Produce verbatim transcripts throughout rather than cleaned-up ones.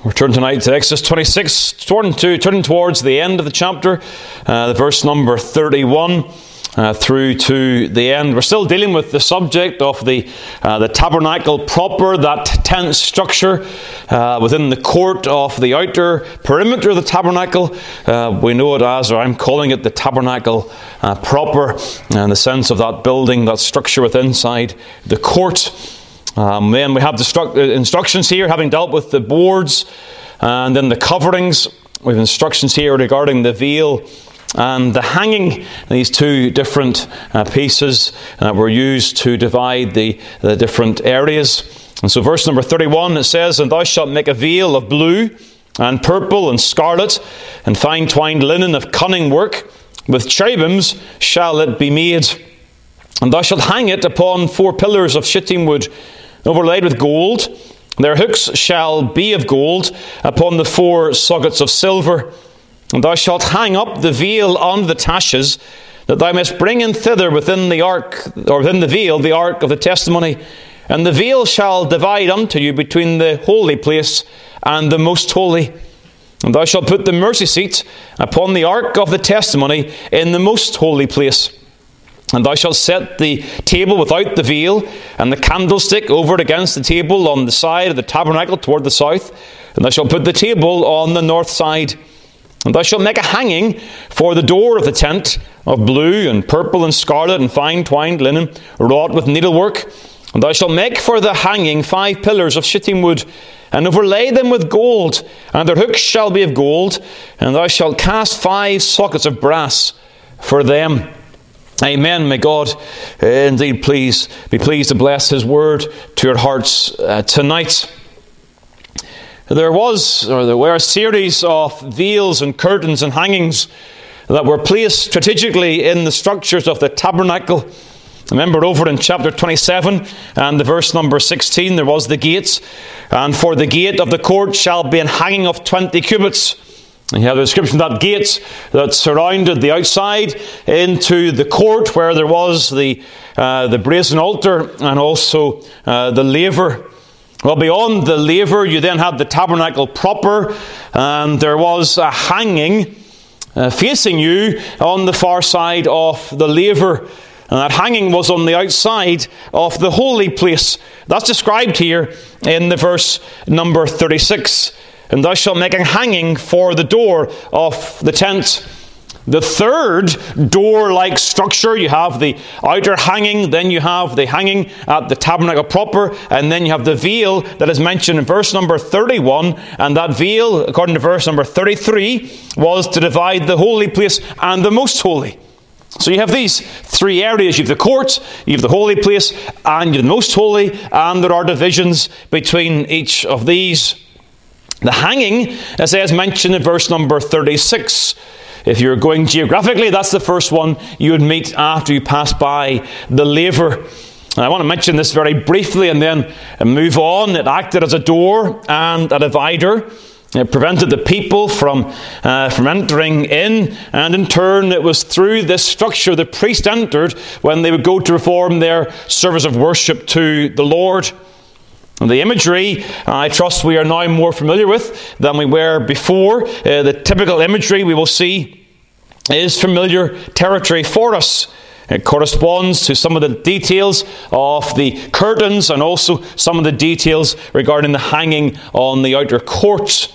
We're turning tonight to Exodus twenty-six, turning, to, turning towards the end of the chapter, uh, the verse number thirty-one uh, through to the end. We're still dealing with the subject of the uh, the tabernacle proper, that tent structure uh, within the court of the outer perimeter of the tabernacle. Uh, we know it as, or I'm calling it the tabernacle uh, proper, in the sense of that building, that structure within inside the court. Um, then we have the stru- instructions here, having dealt with the boards and then the coverings. We have instructions here regarding the veil and the hanging. These two different uh, pieces that were used to divide the, the different areas. And so verse number thirty-one, it says, "And thou shalt make a veil of blue and purple and scarlet and fine twined linen of cunning work. With cherubims shall it be made. And thou shalt hang it upon four pillars of shittim wood, overlaid with gold. Their hooks shall be of gold upon the four sockets of silver. And thou shalt hang up the veil on the taches, that thou mayst bring in thither within the ark, or within the veil, the ark of the testimony. And the veil shall divide unto you between the holy place and the most holy. And thou shalt put the mercy seat upon the ark of the testimony in the most holy place. And thou shalt set the table without the veil, and the candlestick over it against the table on the side of the tabernacle toward the south. And thou shalt put the table on the north side. And thou shalt make a hanging for the door of the tent of blue and purple and scarlet and fine twined linen, wrought with needlework. And thou shalt make for the hanging five pillars of shittim wood, and overlay them with gold, and their hooks shall be of gold. And thou shalt cast five sockets of brass for them." Amen. May God uh, indeed please be pleased to bless His word to your hearts uh, tonight. There was, or there were a series of veils and curtains and hangings that were placed strategically in the structures of the tabernacle. Remember over in chapter twenty-seven and the verse number sixteen, there was the gates. "And for the gate of the court shall be an hanging of twenty cubits." And you have the description of that gate that surrounded the outside into the court, where there was the uh, the brazen altar and also uh, the laver. Well, beyond the laver, you then had the tabernacle proper, and there was a hanging uh, facing you on the far side of the laver. And that hanging was on the outside of the holy place. That's described here in the verse number thirty-six. "And thou shalt make a hanging for the door of the tent." The third door-like structure, you have the outer hanging, then you have the hanging at the tabernacle proper, and then you have the veil that is mentioned in verse number thirty-one. And that veil, according to verse number thirty-three, was to divide the holy place and the most holy. So you have these three areas. You have the court, you have the holy place, and you have the most holy, and there are divisions between each of these. The hanging, as is mentioned in verse number thirty-six. If you're going geographically, that's the first one you would meet after you pass by the laver. And I want to mention this very briefly and then move on. It acted as a door and a divider. It prevented the people from, uh, from entering in, and in turn it was through this structure the priest entered when they would go to perform their service of worship to the Lord. And the imagery, I trust we are now more familiar with than we were before. Uh, the typical imagery we will see is familiar territory for us. It corresponds to some of the details of the curtains and also some of the details regarding the hanging on the outer court.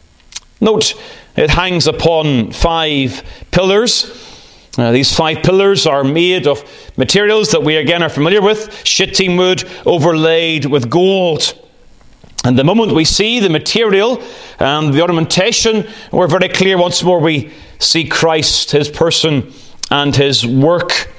Note, it hangs upon five pillars. Uh, these five pillars are made of materials that we again are familiar with, shittim wood overlaid with gold. And the moment we see the material and the ornamentation, we're very clear once more we see Christ, His person and His work.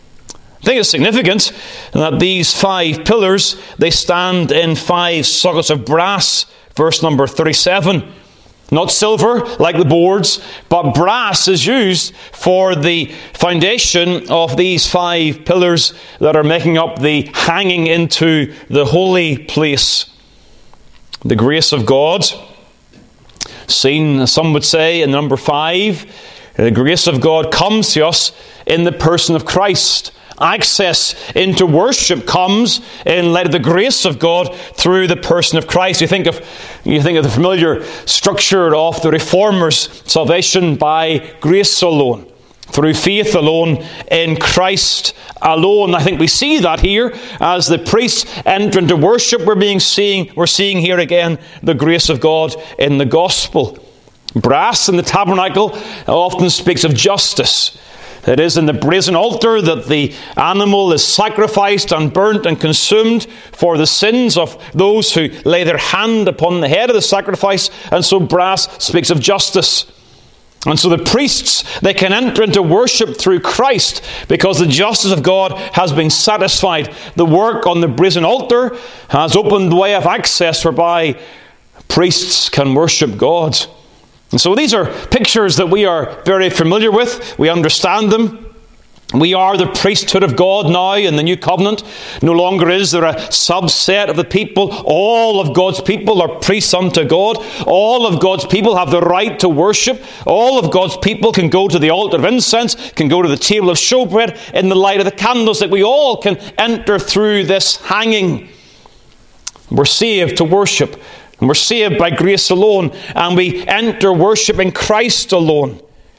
I think it's significant that these five pillars, they stand in five sockets of brass, verse number thirty-seven. Not silver like the boards, but brass is used for the foundation of these five pillars that are making up the hanging into the holy place. The grace of God, seen, some would say, in number five, the grace of God comes to us in the person of Christ Access into worship comes in light of the grace of God through the person of Christ. You think of you think of the familiar structure of the Reformers' salvation by grace alone, through faith alone, in Christ alone. I think we see that here as the priests enter into worship. We're being seeing we're seeing here again the grace of God in the gospel. Brass in the tabernacle often speaks of justice. It is in the brazen altar that the animal is sacrificed and burnt and consumed for the sins of those who lay their hand upon the head of the sacrifice. And so brass speaks of justice. And so the priests, they can enter into worship through Christ because the justice of God has been satisfied. The work on the brazen altar has opened the way of access whereby priests can worship God. And so these are pictures that we are very familiar with. We understand them. We are the priesthood of God now in the new covenant. No longer is there a subset of the people. All of God's people are priests unto God. All of God's people have the right to worship. All of God's people can go to the altar of incense, can go to the table of showbread in the light of the candles, that we all can enter through this hanging. We're saved to worship. And we're saved by grace alone, and we enter worshiping Christ alone.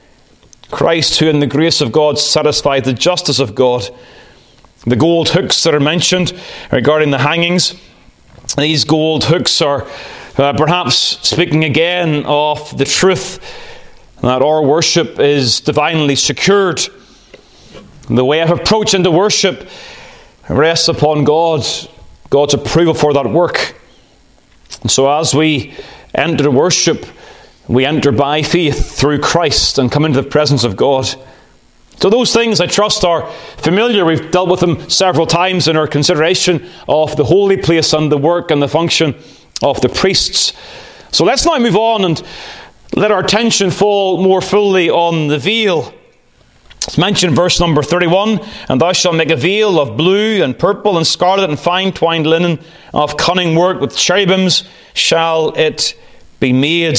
Christ, who in the grace of God satisfied the justice of God. The gold hooks that are mentioned regarding the hangings, these gold hooks are uh, perhaps speaking again of the truth that our worship is divinely secured. The way of approach into worship rests upon God, God's approval for that work. And so as we enter worship, we enter by faith through Christ and come into the presence of God. So those things, I trust, are familiar. We've dealt with them several times in our consideration of the holy place and the work and the function of the priests. So let's now move on and let our attention fall more fully on the veil. It's mentioned in verse number thirty-one, and thou shalt make a veil of blue and purple and scarlet and fine twined linen of cunning work, with cherubims shall it be made.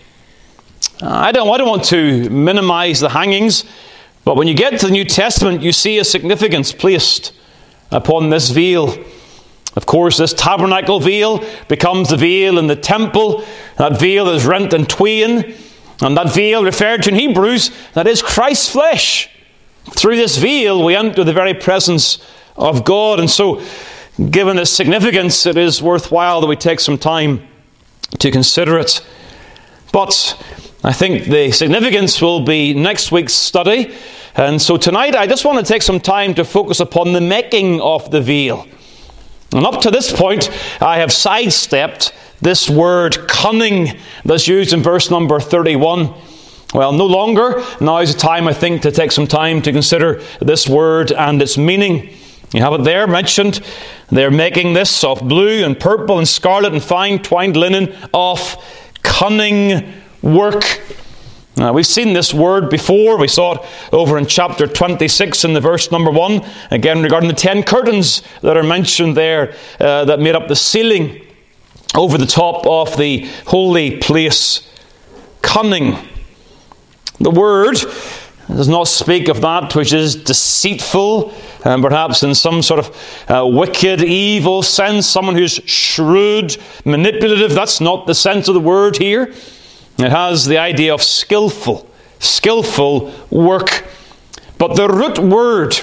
I don't, I don't want to minimize the hangings, but when you get to the New Testament, you see a significance placed upon this veil. Of course, this tabernacle veil becomes the veil in the temple. That veil is rent in twain, and that veil referred to in Hebrews, that is Christ's flesh. Through this veil, we enter the very presence of God. And so, given its significance, it is worthwhile that we take some time to consider it. But I think the significance will be next week's study. And so tonight, I just want to take some time to focus upon the making of the veil. And up to this point, I have sidestepped this word cunning that's used in verse number thirty-one. Well, no longer. Now is the time, I think, to take some time to consider this word and its meaning. You have it there mentioned. They're making this of blue and purple and scarlet and fine twined linen of cunning work. Now, we've seen this word before. We saw it over in chapter twenty-six in the verse number one. Again, regarding the ten curtains that are mentioned there uh, that made up the ceiling over the top of the holy place. Cunning. The word does not speak of that which is deceitful, and perhaps in some sort of uh, wicked, evil sense, someone who's shrewd, manipulative. That's not the sense of the word here. It has the idea of skillful, skillful work. But the root word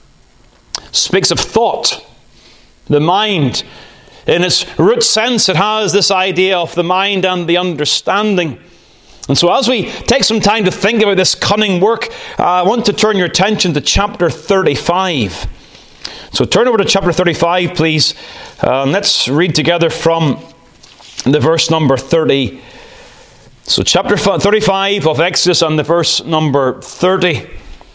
speaks of thought, the mind. In its root sense, it has this idea of the mind and the understanding. And so as we take some time to think about this cunning work, uh, I want to turn your attention to chapter thirty-five. So turn over to chapter thirty-five, please. Uh, let's read together from the verse number thirty. So chapter thirty-five of Exodus and the verse number thirty.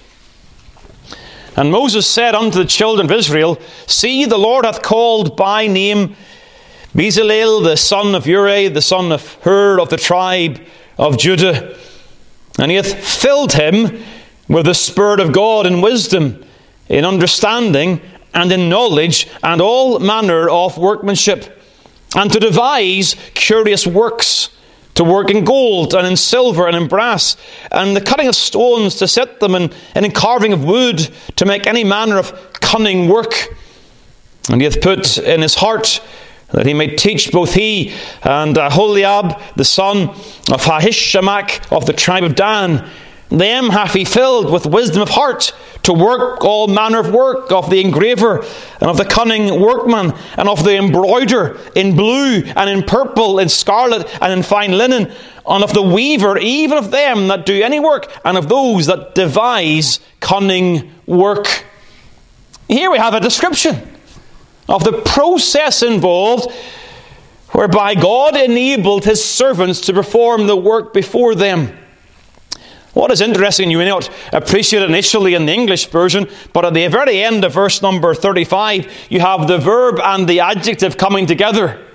And Moses said unto the children of Israel, See, the Lord hath called by name Bezalel, the son of Uri, the son of Hur, of the tribe of Judah, and he hath filled him with the Spirit of God in wisdom, in understanding, and in knowledge, and all manner of workmanship, and to devise curious works, to work in gold and in silver and in brass, and the cutting of stones to set them, and, and in carving of wood to make any manner of cunning work. And he hath put in his heart that he may teach both he and Aholiab, the son of Ahishamach of the tribe of Dan. Them hath he filled with wisdom of heart, to work all manner of work of the engraver, and of the cunning workman, and of the embroiderer, in blue, and in purple, in scarlet, and in fine linen, and of the weaver, even of them that do any work, and of those that devise cunning work. Here we have a description of the process involved, whereby God enabled his servants to perform the work before them. What is interesting, you may not appreciate it initially in the English version, but at the very end of verse number thirty-five, you have the verb and the adjective coming together.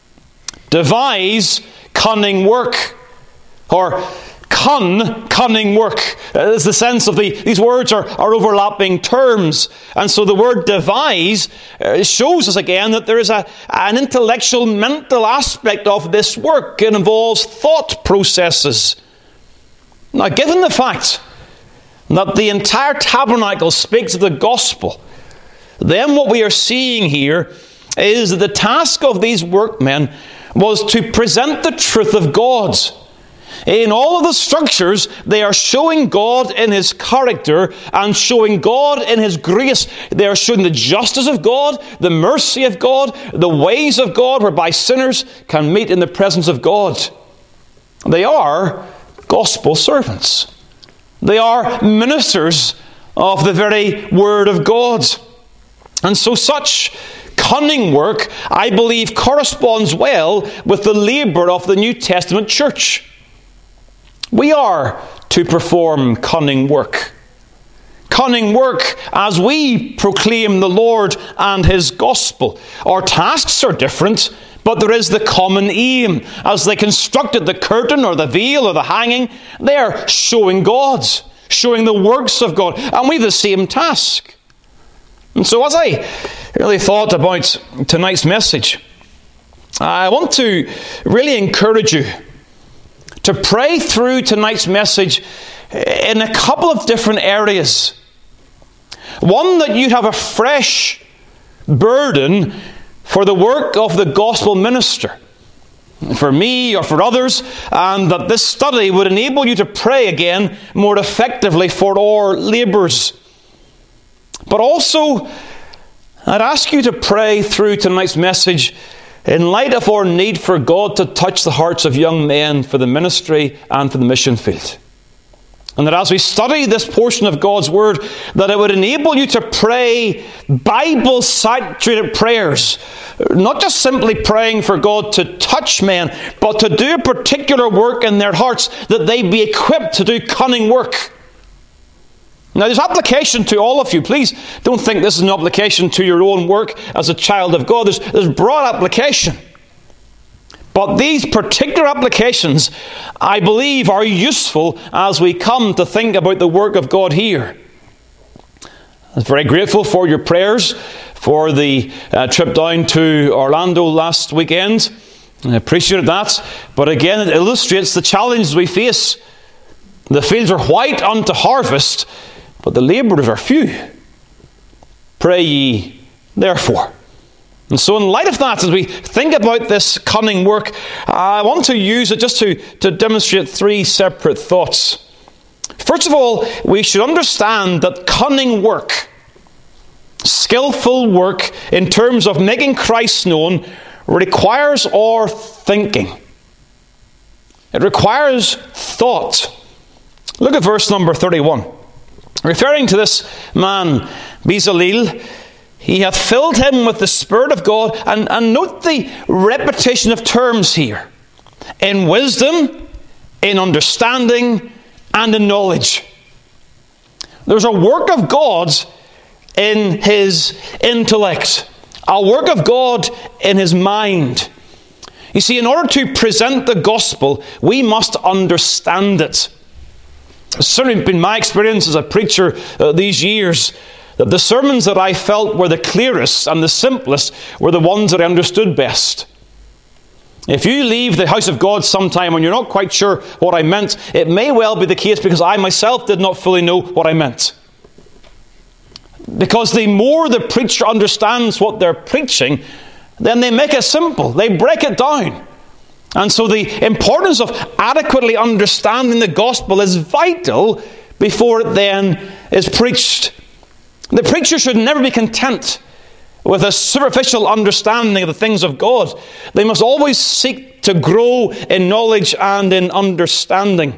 Devise cunning work, or cun, cunning work. It's the sense of the, these words are, are overlapping terms. And so the word devise uh, shows us again that there is a, an intellectual, mental aspect of this work. It involves thought processes. Now, given the fact that the entire tabernacle speaks of the gospel, then what we are seeing here is that the task of these workmen was to present the truth of God. In all of the structures, they are showing God in his character and showing God in his grace. They are showing the justice of God, the mercy of God, the ways of God, whereby sinners can meet in the presence of God. They are gospel servants. They are ministers of the very word of God. And so such cunning work, I believe, corresponds well with the labour of the New Testament church. We are to perform cunning work. Cunning work as we proclaim the Lord and his gospel. Our tasks are different, but there is the common aim. As they constructed the curtain or the veil or the hanging, they are showing God, showing the works of God. And we have the same task. And so as I really thought about tonight's message, I want to really encourage you to pray through tonight's message in a couple of different areas. One, that you have a fresh burden for the work of the gospel minister, for me or for others, and that this study would enable you to pray again more effectively for our labours. But also, I'd ask you to pray through tonight's message in light of our need for God to touch the hearts of young men for the ministry and for the mission field. And that as we study this portion of God's Word, that it would enable you to pray Bible-saturated prayers. Not just simply praying for God to touch men, but to do a particular work in their hearts, that they be equipped to do cunning work. Now, there's application to all of you. Please don't think this is an application to your own work as a child of God. There's, there's broad application. But these particular applications, I believe, are useful as we come to think about the work of God here. I'm very grateful for your prayers for the uh, trip down to Orlando last weekend. I appreciate that. But again, it illustrates the challenges we face. The fields are white unto harvest, but the labourers are few. Pray ye therefore. And so in light of that, as we think about this cunning work, I want to use it just to, to demonstrate three separate thoughts. First of all, we should understand that cunning work, skillful work in terms of making Christ known, requires our thinking. It requires thought. Look at verse number thirty-one. Referring to this man, Bezaleel, he hath filled him with the Spirit of God. And, and note the repetition of terms here. In wisdom, in understanding, and in knowledge. There's a work of God in his intellect. A work of God in his mind. You see, in order to present the gospel, we must understand it. It's certainly been my experience as a preacher uh, these years that the sermons that I felt were the clearest and the simplest were the ones that I understood best. If you leave the house of God sometime when you're not quite sure what I meant, it may well be the case because I myself did not fully know what I meant. Because the more the preacher understands what they're preaching, then they make it simple. They break it down. And so the importance of adequately understanding the gospel is vital before it then is preached. The preacher should never be content with a superficial understanding of the things of God. They must always seek to grow in knowledge and in understanding.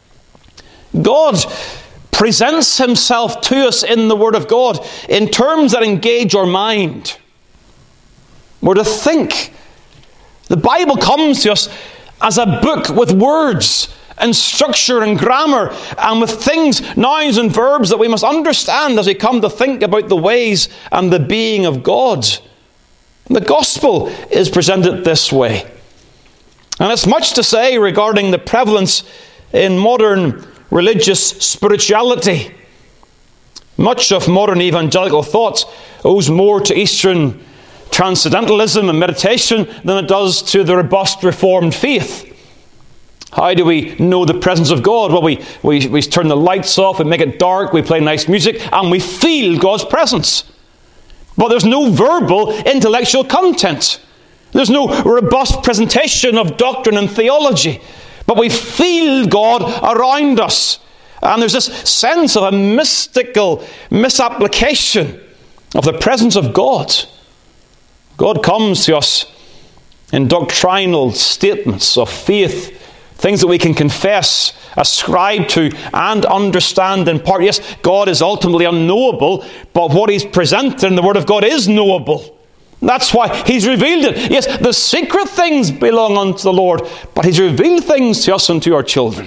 God presents himself to us in the Word of God in terms that engage our mind. We're to think. The Bible comes to us as a book with words and structure and grammar and with things, nouns and verbs that we must understand as we come to think about the ways and the being of God. The gospel is presented this way. And it's much to say regarding the prevalence in modern religious spirituality. Much of modern evangelical thought owes more to Eastern transcendentalism and meditation than it does to the robust Reformed faith. How do we know the presence of God? Well, we, we, we turn the lights off, we make it dark, we play nice music, and we feel God's presence. But there's no verbal, intellectual content. There's no robust presentation of doctrine and theology. But we feel God around us. And there's this sense of a mystical misapplication of the presence of God. God comes to us in doctrinal statements of faith, things that we can confess, ascribe to, and understand in part. Yes, God is ultimately unknowable, but what he's presented in the Word of God is knowable. That's why he's revealed it. Yes, the secret things belong unto the Lord, but he's revealed things to us and to our children.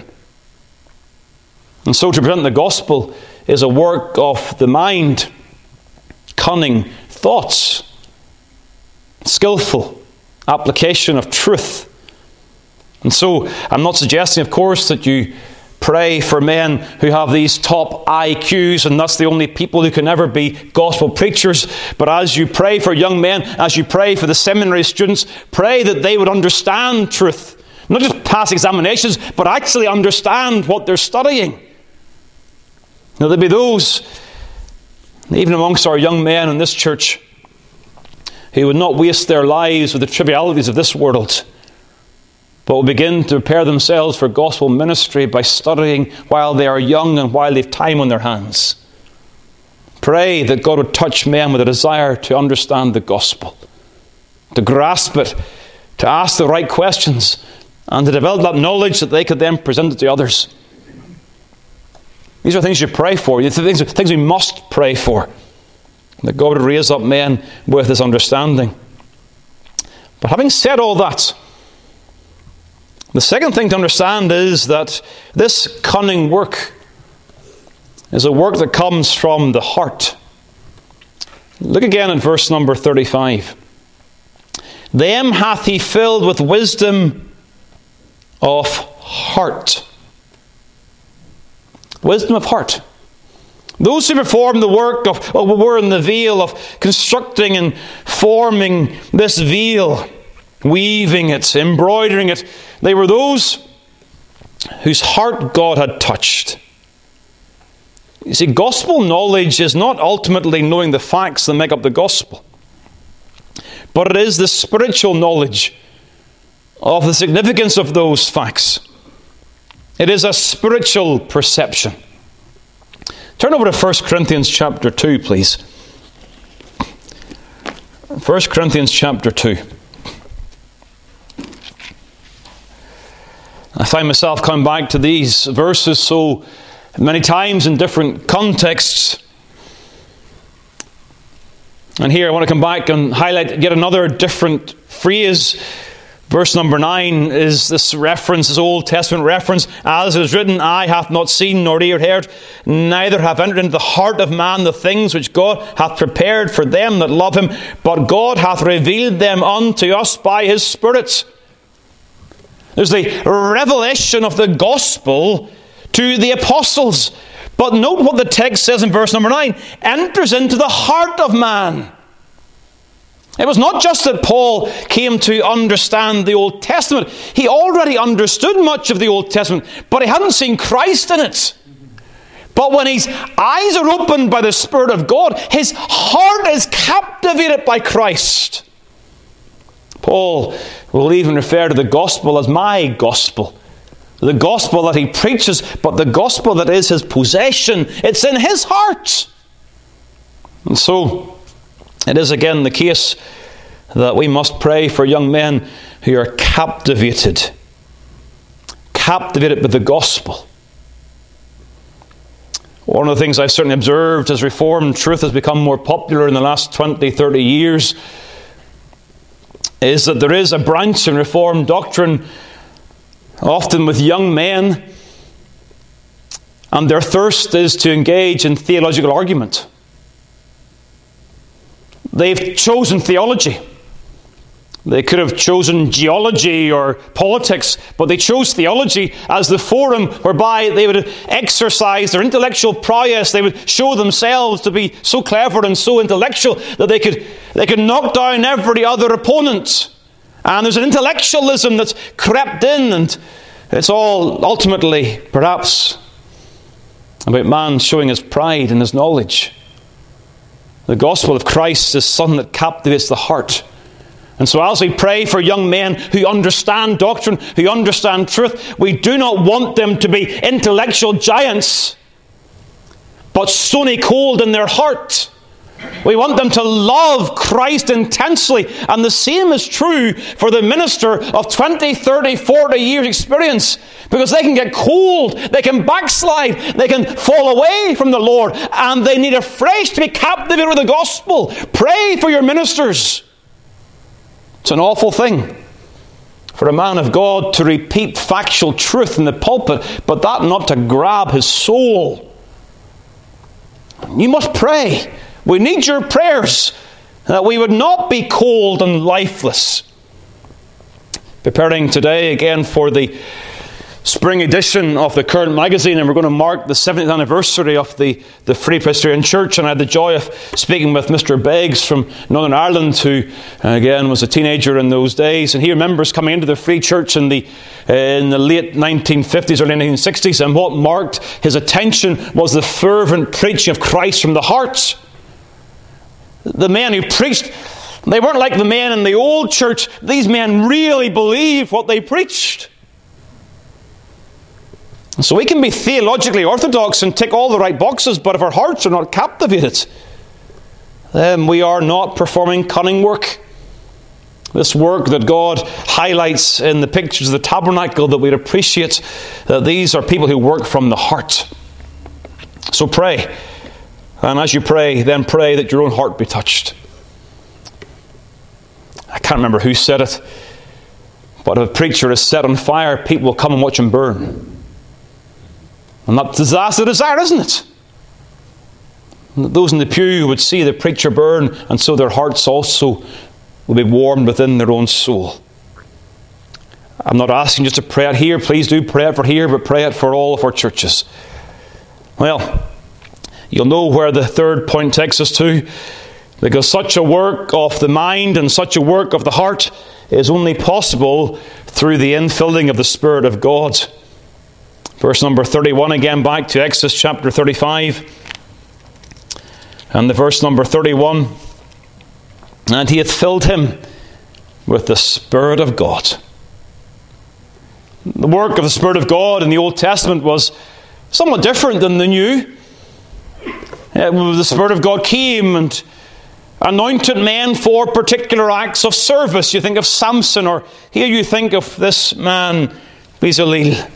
And so to present the gospel is a work of the mind, cunning thoughts, skillful application of truth. And so, I'm not suggesting, of course, that you pray for men who have these top I Qs and that's the only people who can ever be gospel preachers. But as you pray for young men, as you pray for the seminary students, pray that they would understand truth. Not just pass examinations, but actually understand what they're studying. Now, there'll be those, even amongst our young men in this church, who would not waste their lives with the trivialities of this world, but will begin to prepare themselves for gospel ministry by studying while they are young and while they have time on their hands. Pray that God would touch men with a desire to understand the gospel, to grasp it, to ask the right questions, and to develop that knowledge that they could then present it to others. These are things you pray for. These are things, things we must pray for. That God would raise up men with this understanding. But having said all that, the second thing to understand is that this cunning work is a work that comes from the heart. Look again at verse number thirty-five. Them hath he filled with wisdom of heart. Wisdom of heart. Those who perform the work of, well, we're in the veil of constructing and forming this veil, weaving it, embroidering it. They were those whose heart God had touched. You see, gospel knowledge is not ultimately knowing the facts that make up the gospel, but it is the spiritual knowledge of the significance of those facts. It is a spiritual perception. Turn over to First Corinthians chapter two, please. First Corinthians chapter two. I find myself coming back to these verses so many times in different contexts. And here I want to come back and highlight yet another different phrase. Verse number nine is this reference, this Old Testament reference. As it is written, eye hath not seen nor ear heard, neither have entered into the heart of man the things which God hath prepared for them that love him. But God hath revealed them unto us by his Spirit. There's the revelation of the gospel to the apostles. But note what the text says in verse number nine. Enters into the heart of man. It was not just that Paul came to understand the Old Testament. He already understood much of the Old Testament, but he hadn't seen Christ in it. But when his eyes are opened by the Spirit of God, his heart is captivated by Christ. Paul will even refer to the gospel as my gospel. The gospel that he preaches, but the gospel that is his possession. It's in his heart. And so, it is again the case that we must pray for young men who are captivated. Captivated with the gospel. One of the things I've certainly observed as Reformed truth has become more popular in the last twenty, thirty years is that there is a branch in Reformed doctrine, often with young men, and their thirst is to engage in theological argument. They've chosen theology. They could have chosen geology or politics, but they chose theology as the forum whereby they would exercise their intellectual prowess. They would show themselves to be so clever and so intellectual that they could, they could knock down every other opponent. And there's an intellectualism that's crept in, and it's all ultimately, perhaps, about man showing his pride and his knowledge. The gospel of Christ is something that captivates the heart. And so as we pray for young men who understand doctrine, who understand truth, we do not want them to be intellectual giants, but stony cold in their heart. We want them to love Christ intensely. And the same is true for the minister of twenty, thirty, forty years experience. Because they can get cold, they can backslide, they can fall away from the Lord, and they need afresh to be captivated with the gospel. Pray for your ministers. It's an awful thing for a man of God to repeat factual truth in the pulpit, but that not to grab his soul. You must pray. We need your prayers that we would not be cold and lifeless. Preparing today again for the spring edition of the Current magazine, and we're going to mark the seventieth anniversary of the, the Free Presbyterian Church, and I had the joy of speaking with Mister Beggs from Northern Ireland, who again was a teenager in those days, and he remembers coming into the Free Church in the uh, in the late nineteen fifties, early nineteen sixties, and what marked his attention was the fervent preaching of Christ from the heart. The men who preached, they weren't like the men in the old church. These men really believed what they preached. So we can be theologically orthodox and tick all the right boxes, but if our hearts are not captivated, then we are not performing cunning work. This work that God highlights in the pictures of the tabernacle, that we'd appreciate that these are people who work from the heart. So pray. And as you pray, then pray that your own heart be touched. I can't remember who said it, but if a preacher is set on fire, people will come and watch him burn. And that's the desire, isn't it? Those in the pew would see the preacher burn, and so their hearts also will be warmed within their own soul. I'm not asking you just to pray it here. Please do pray it for here, but pray it for all of our churches. Well, you'll know where the third point takes us to, because such a work of the mind and such a work of the heart is only possible through the infilling of the Spirit of God. Verse number thirty-one, again back to Exodus chapter thirty-five. And the verse number thirty-one. And he hath filled him with the Spirit of God. The work of the Spirit of God in the Old Testament was somewhat different than the New. The Spirit of God came and anointed men for particular acts of service. You think of Samson, or here you think of this man, Bezalel.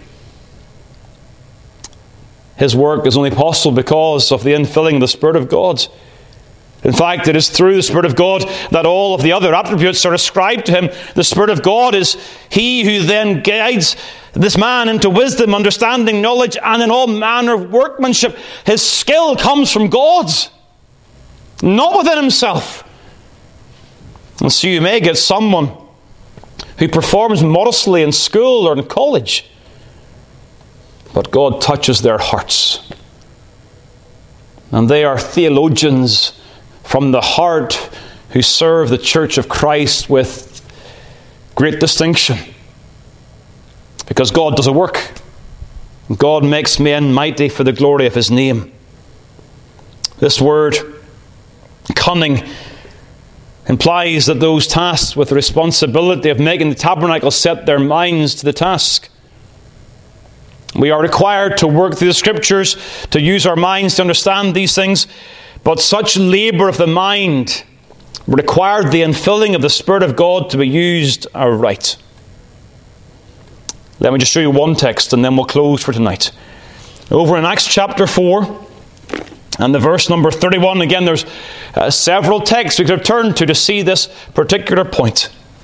His work is only possible because of the infilling of the Spirit of God. In fact, it is through the Spirit of God that all of the other attributes are ascribed to him. The Spirit of God is he who then guides this man into wisdom, understanding, knowledge, and in all manner of workmanship. His skill comes from God, not within himself. And so you may get someone who performs modestly in school or in college, but God touches their hearts. And they are theologians from the heart who serve the church of Christ with great distinction. Because God does a work. God makes men mighty for the glory of his name. This word, cunning, implies that those tasked with the responsibility of making the tabernacle set their minds to the task. We are required to work through the Scriptures, to use our minds to understand these things, but such labour of the mind required the infilling of the Spirit of God to be used aright. Let me just show you one text and then we'll close for tonight. Over in Acts chapter four and the verse number thirty-one, again there's uh, several texts we could turn to to see this particular point.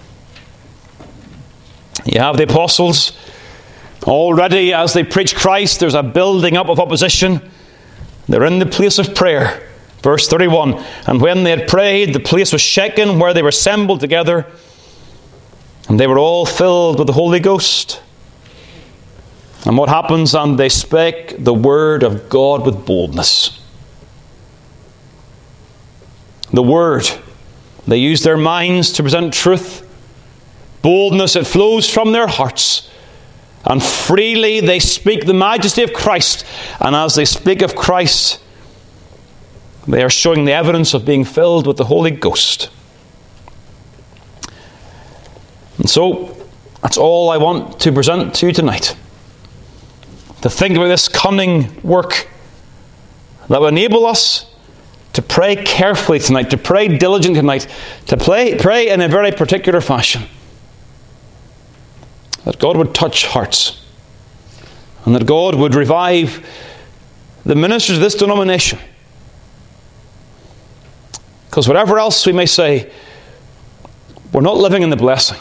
You have the apostles already, as they preach Christ, there's a building up of opposition. They're in the place of prayer. Verse thirty-one, and when they had prayed, the place was shaken where they were assembled together, and they were all filled with the Holy Ghost. And what happens? And they spake the word of God with boldness. The word. They use their minds to present truth. Boldness, it flows from their hearts. And freely they speak the majesty of Christ. And as they speak of Christ, they are showing the evidence of being filled with the Holy Ghost. And so, that's all I want to present to you tonight. To think about this cunning work that will enable us to pray carefully tonight, to pray diligently tonight, to pray, pray in a very particular fashion. That God would touch hearts, and that God would revive the ministers of this denomination. Because whatever else we may say, we're not living in the blessing.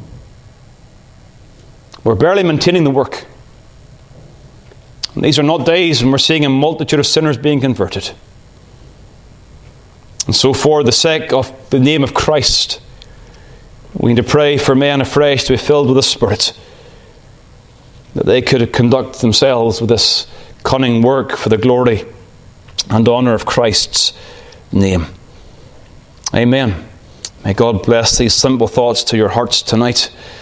We're barely maintaining the work. And these are not days when we're seeing a multitude of sinners being converted. And so for the sake of the name of Christ, we need to pray for men afresh to be filled with the Spirit, that they could conduct themselves with this cunning work for the glory and honour of Christ's name. Amen. May God bless these simple thoughts to your hearts tonight.